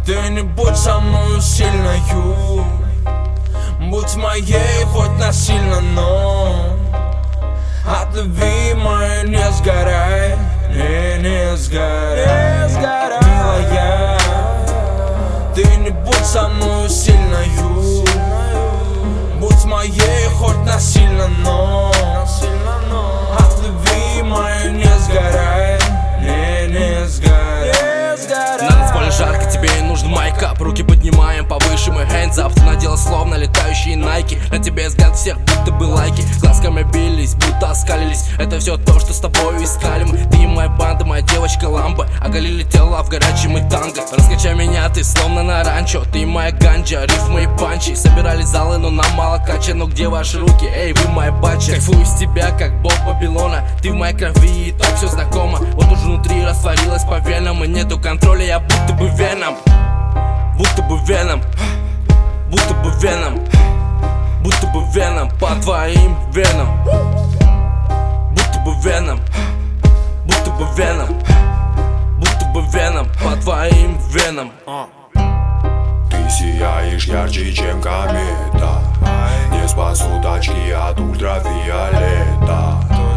Ты не будь со мною сильною, будь моей хоть насильно, но от любви моей не сгорай, не сгорай, милая. Ты не будь со мною сильною, будь моей хоть насильно, но от любви моей не сгорай, не сгорай. На танцполе жарко, тебе не нужен майкап. Руки поднимаем повыше, мы hands up. Ты надела словно летающие найки. На тебе взгляд всех, будто бы лайки. Глазками бились, будто оскалились. Это все то, что с тобой искали мы. Ты моя банда, моя девочка ламба. Оголили тела в горячем и танго. Раскачай меня, ты словно на ранчо. Ты моя ганджа, рифмы и панчи. Собирали залы, но нам мало кача. Но где ваши руки, эй, вы моя бача. Кайфую с тебя, как бог Вавилона. Ты в моей крови, и так все знакомо. Вот уже внутри растворилась по венам. И нету контроля, я будто бы веном. Будто бы веном, будто бы веном, будто бы веном по твоим венам. Будто бы веном, будто бы веном, будто бы веном по твоим венам. Ты сияешь ярче, чем комета. Не спасут очки от ультрафиолета.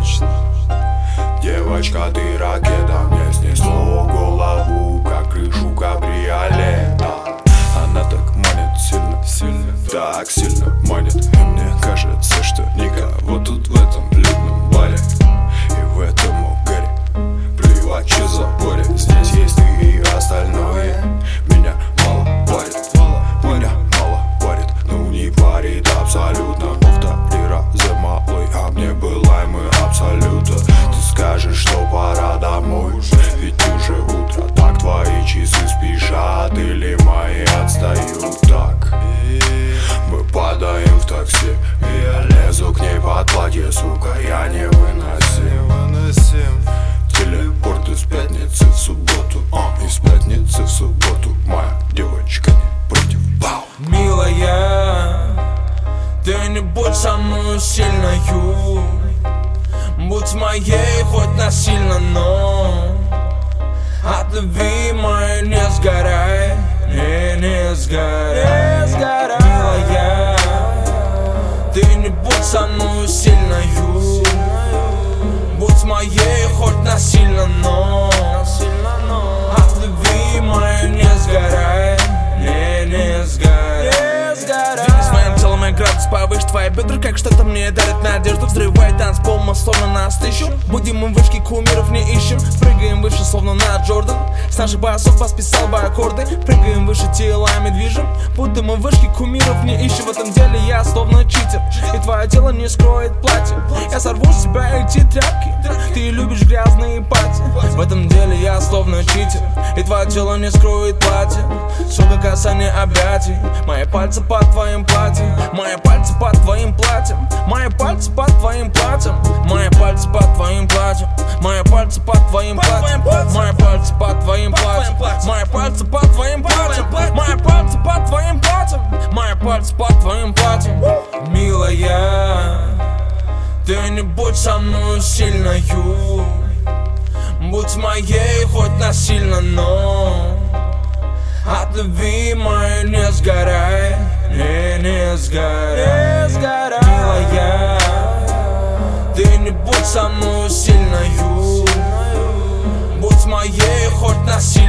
Девочка, ты ракета, мне снесло голову, как крышу кабриолета. Она так манит сильно, так сильно манит. И мне кажется, что никого тут в этом людном баре и в этом угаре плевать, что за горе. Здесь есть ты и остальное. Меня мало парит, меня мало парит. Ну не парит абсолютно. Повтори раза малый, а мне была и мы абсолютно. Скажешь, что пора домой, ведь уже утро. Так твои часы спешат или мои отстают так. Мы падаем в такси, и я лезу к ней под платье, сука, я не выносим. Телепорт из пятницы в субботу, из пятницы в субботу. Моя девочка не против. Милая, ты не будь со мною сильною, будь моей хоть насильно, но от любви моей не сгорай, не сгорай, милая. Ты не будь со мною сильною, будь моей хоть насильно, но от любви моей не сгорай, не сгорай. Градус повыше, твои бедра как что-то мне дарит надежду. Взрывает танцпол, мы словно нас тысячу. Будем мы вышки, кумиров не ищем. Прыгаем выше, словно на Джордан. С наших басов бас писал бы аккорды. Прыгаем выше, телами движем. Будто мы вышки, кумиров не ищем. В этом деле я словно читер, и твое тело не скроет платье. Я сорву с себя эти тряпки. Ты любишь грязные пати. В этом деле я словно читер, и твое тело не скроет платье. Сука, касание объятий. Мои пальцы под твоим платьем. Мои пальцы под твоим платьем, мои пальцы под твоим платьем, мои пальцы под твоим платьем, мои пальцы под твоим платьем, мои пальцы под твоим платьем, мои пальцы под твоим платьем, мои пальцы под твоим платьем, мои пальцы под твоим платьем. Милая, ты не будь со мною сильною, будь моей хоть насильно, но от любви моей не сгорай, не сгорай, милая. Ты не будь со мною сильною, будь моей хоть насильно.